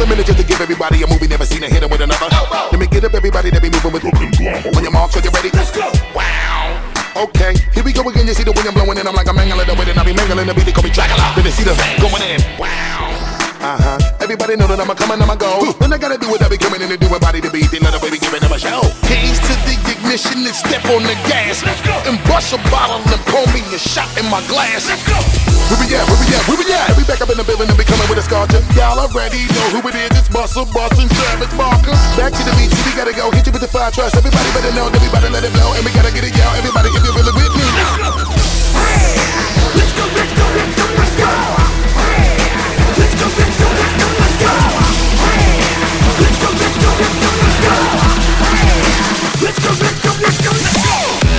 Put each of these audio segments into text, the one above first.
another minute just to give everybody a movie never seen a hit with another. Let me get up everybody that be moving with. On your mark, so you ready? Let's go. Wow. Okay, here we go again. You see the wind blowing in. I'm like a mangling the wind and I be mangling the beat. They call me Dracula. Then they see the van going in. Wow. Everybody know that I'm a coming, I'm a go. When I gotta do it, I be coming in and doing body to beat. They let a baby giving them a show. Keys to the ignition and step on the gas. And bust a bottle and pour me a shot in my glass. Where we at? Where we at? Where we at? We back up in the building and be coming with a sculpture. Y'all already know who it is. It's Bustle, and Travis Barker. Back to the beach, we gotta go. Hit you with the fire trust. Everybody better know. Everybody let it blow. And we gotta get it, y'all. Everybody, if you're really with me. Let's go. Let's go, let's go, let's go, let's go. Let's go, let's go, let's go, let's go. Let's go, let's go, let's go, let's go. Let's go, let's go, let's go, let's go.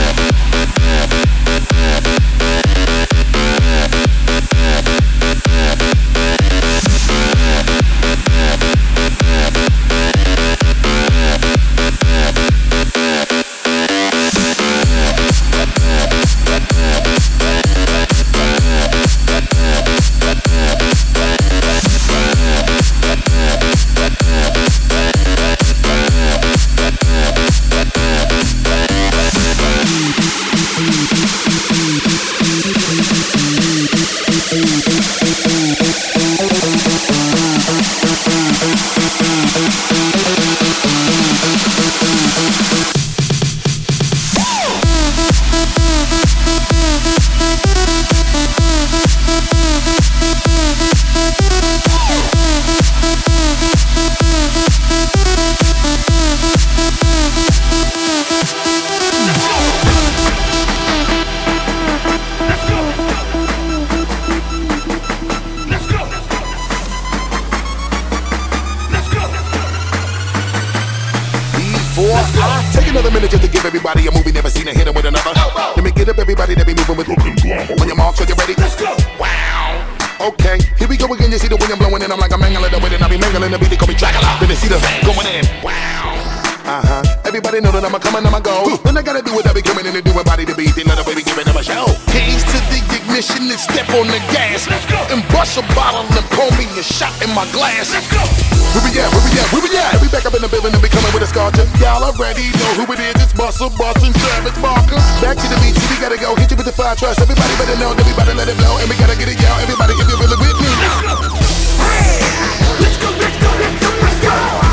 Take another minute just to give everybody a movie never seen a hit with another. Let me get up everybody that be moving with. On your mark, so you ready? Let's go. Wow. Okay, here we go again. You see the wind blowing in. I'm like a mangling the wind and I be mangling the beat. They call me Dracula. Then they see the van going in. Wow. Everybody know that I'm a coming, I'm a go. When I gotta do it, I be coming in and doing body to beat. They let a baby giving them a show. Keys to the ignition and step on the gas. And bust a bottle and pour me a shot in my glass. Where we at? Where we at? Where we at? We back up in the building and be coming with a sculpture. Y'all already know who it is. It's Bustle, and Travis Barker. Back to the beach, we gotta go. Hit you with the fire trust. Everybody better know. Everybody let it blow. And we gotta get it, y'all. Everybody, if you're really with me. Let's go. Let's go, let's go, let's go, let's go.